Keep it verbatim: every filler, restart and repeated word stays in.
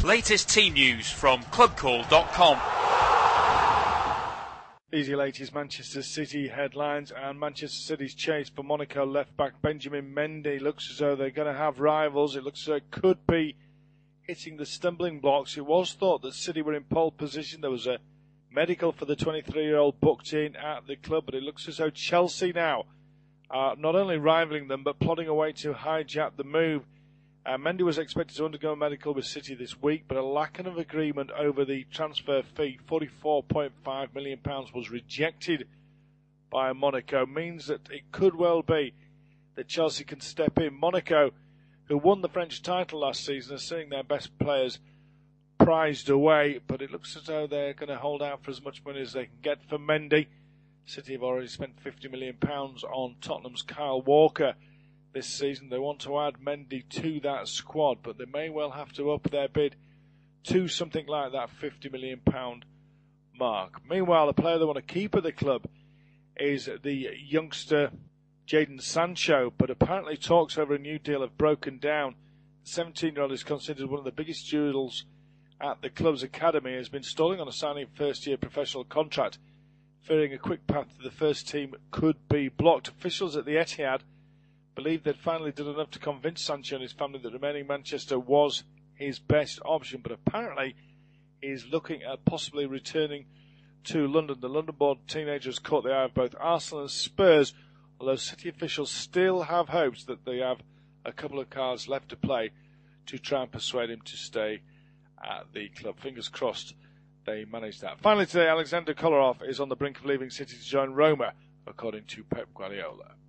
Latest team news from club call dot com. Easy latest Manchester City headlines, and Manchester City's chase for Monaco left-back Benjamin Mendy looks as though they're going to have rivals. It looks as though it could be hitting the stumbling blocks. It was thought that City were in pole position. There was a medical for the twenty-three-year-old booked in at the club, but it looks as though Chelsea now are not only rivaling them but plodding away to hijack the move. Uh, Mendy was expected to undergo a medical with City this week, but a lack of agreement over the transfer fee, forty-four point five million pounds, was rejected by Monaco. Means that it could well be that Chelsea can step in. Monaco, who won the French title last season, are seeing their best players prized away, but it looks as though they're going to hold out for as much money as they can get for Mendy. City have already spent fifty million pounds on Tottenham's Kyle Walker this season. They want to add Mendy to that squad, but they may well have to up their bid to something like that fifty million pounds mark. Meanwhile, the player they want to keep at the club is the youngster Jadon Sancho, but apparently talks over a new deal have broken down. The seventeen-year-old is considered one of the biggest jewels at the club's academy, has been stalling on a signing first-year professional contract, fearing a quick path to the first team could be blocked. Officials at the Etihad believed they'd finally done enough to convince Sancho and his family that remaining in Manchester was his best option, but apparently he's looking at possibly returning to London. The London-born teenager has caught the eye of both Arsenal and Spurs, although City officials still have hopes that they have a couple of cards left to play to try and persuade him to stay at the club. Fingers crossed they manage that. Finally today, Alexander Kolarov is on the brink of leaving City to join Roma, according to Pep Guardiola.